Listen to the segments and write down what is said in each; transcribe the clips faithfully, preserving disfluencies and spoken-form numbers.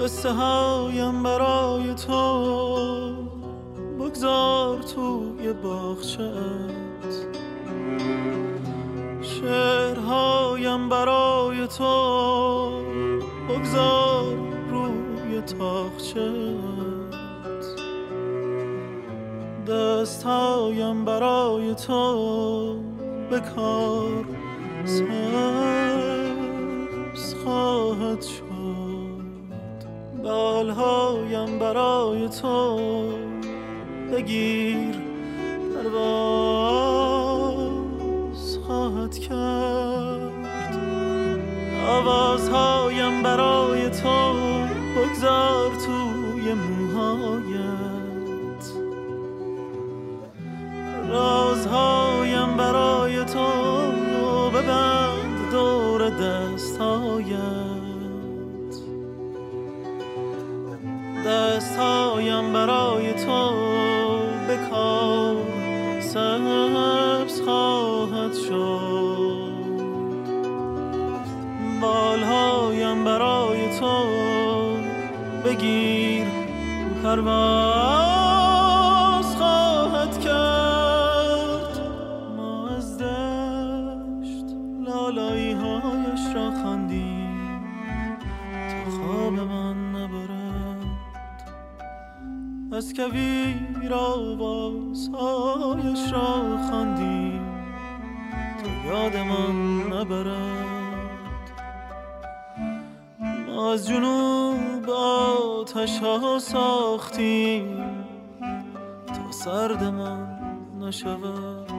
قصه هایم برای تو بگذار توی باغچه‌ات، شعرهایم برای تو بگذار روی تاقچه‌ات، دستهایم برای تو بکار سبز خواهد شد، بالهایم برای تو بگیر پرواز خواهد کرد، آوازهایم برای تو بگذار توی موهایت، رازهایم برای تو ببند دور دستهایت، دستهایم برای تو بکار سبز خواهد شد، بالهایم برای تو بگیر پرواز خواهد کرد. ما از دشت لالایی هایش را خواندیم تا خوابمان نبرد، از کویر آوازهایش را خواندیم تا یادمان نبرد. ما از جنوب آتش ها ساختیم تا سردمان نشود،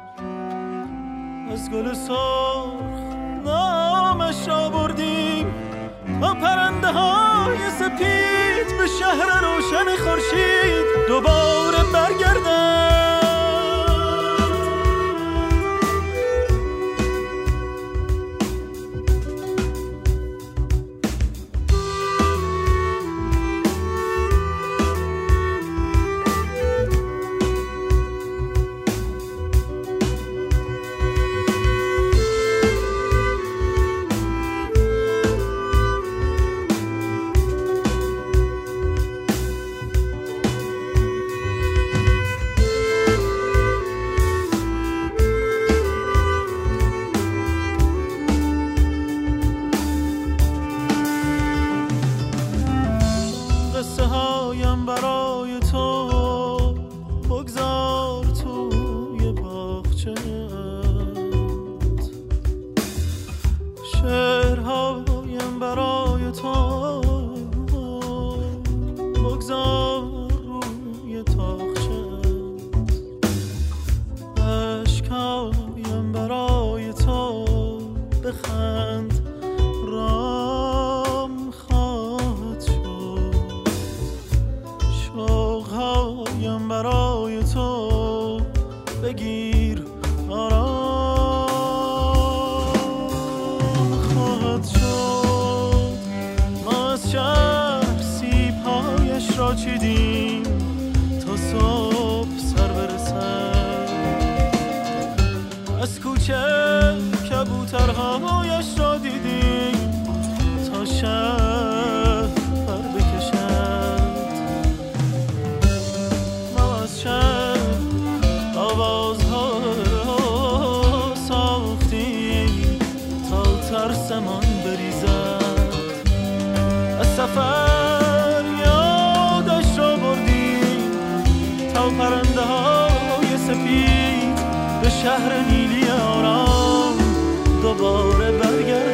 از گل سرخ نامش را بردیم تا پرنده های سپید به شهر روشن خورشید دوباره برگردند. چیدیم تا صبح سر برسد، از کوچه کبوترهایش را دیدیم تا شب پر بکشد. ما از شب آوازها را ساختیم تا ترسمان بریزد، از سفر پرنده های سپید به شهر نیلی آرام دوباره برگرد.